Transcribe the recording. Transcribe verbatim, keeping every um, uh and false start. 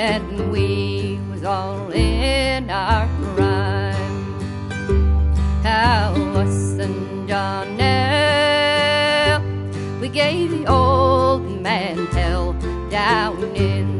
when we was all in our prime. How us and John Nell, we gave the old man hell down in